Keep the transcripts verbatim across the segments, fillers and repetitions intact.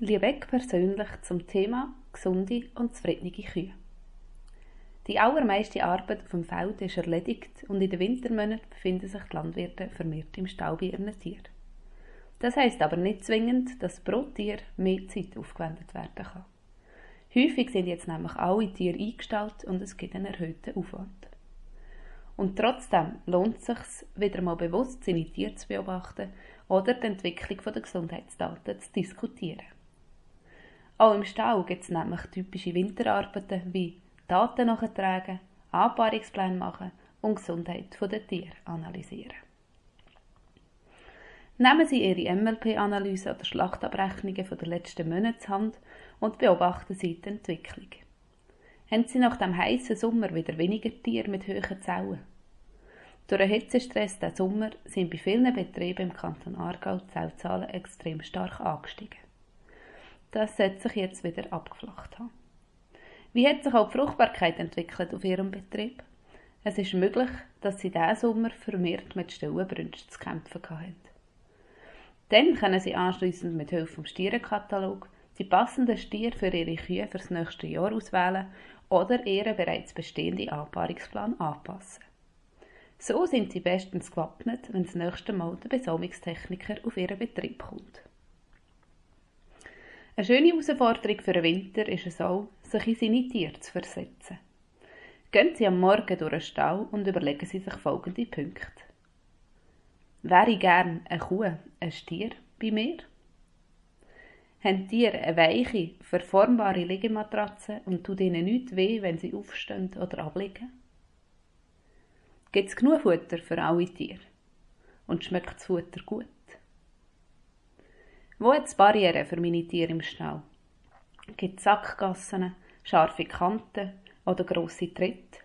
Liebeck persönlich zum Thema gesunde und zufriedene Kühe. Die allermeiste Arbeit auf dem Feld ist erledigt und in den Wintermonaten befinden sich die Landwirte vermehrt im Stall bei ihren Tieren. Das heisst aber nicht zwingend, dass pro Tier mehr Zeit aufgewendet werden kann. Häufig sind jetzt nämlich alle Tiere eingestellt und es gibt einen erhöhten Aufwand. Und trotzdem lohnt es sich, wieder mal bewusst seine Tiere zu beobachten oder die Entwicklung der Gesundheitsdaten zu diskutieren. Auch im Stall gibt es nämlich typische Winterarbeiten wie Daten nachtragen, Anpaarungspläne machen und die Gesundheit der Tiere analysieren. Nehmen Sie Ihre M L P-Analyse oder Schlachtabrechnungen von der letzten Monate zur Hand und beobachten Sie die Entwicklung. Haben Sie nach dem heißen Sommer wieder weniger Tiere mit hohen Zellen? Durch den Hitzestress diesen Sommer sind bei vielen Betrieben im Kanton Aargau die Zellzahlen extrem stark angestiegen. Das sollte sich jetzt wieder abgeflacht haben. Wie hat sich auch die Fruchtbarkeit entwickelt auf Ihrem Betrieb? Es ist möglich, dass Sie diesen Sommer vermehrt mit Stellenbrünsten zu kämpfen hatten. Dann können Sie anschliessend mit Hilfe des Stierenkatalog die passenden Stiere für Ihre Kühe für das nächste Jahr auswählen oder Ihren bereits bestehenden Anpaarungsplan anpassen. So sind Sie bestens gewappnet, wenn das nächste Mal der Besamungstechniker auf Ihren Betrieb kommt. Eine schöne Herausforderung für den Winter ist es auch, sich in seine Tiere zu versetzen. Gehen Sie am Morgen durch den Stall und überlegen Sie sich folgende Punkte. Wäre ich gern eine Kuh, ein Stier bei mir? Haben Tiere eine weiche, verformbare Liegematratze und tut ihnen nichts weh, wenn sie aufstehen oder abliegen? Gibt es genug Futter für alle Tiere? Und schmeckt das Futter gut? Wo hat es Barrieren für meine Tiere im Stall? Gibt es Sackgassen, scharfe Kanten oder grosse Tritte?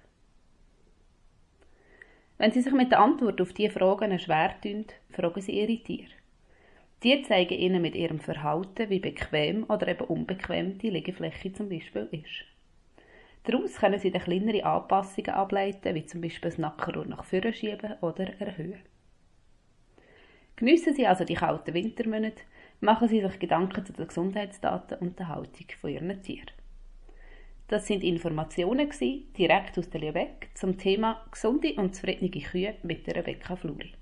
Wenn Sie sich mit der Antwort auf diese Fragen schwer tun, fragen Sie Ihre Tiere. Die zeigen Ihnen mit ihrem Verhalten, wie bequem oder eben unbequem die Liegefläche zum Beispiel ist. Daraus können Sie dann kleinere Anpassungen ableiten, wie zum Beispiel das Nackenrohr nach vorne schieben oder erhöhen. Geniessen Sie also die kalten Wintermonate, machen Sie sich Gedanken zu den Gesundheitsdaten und der Haltung von Ihren Tieren. Das sind Informationen gewesen, direkt aus der Liebeck zum Thema gesunde und zufriedene Kühe mit der Rebecca Fluri.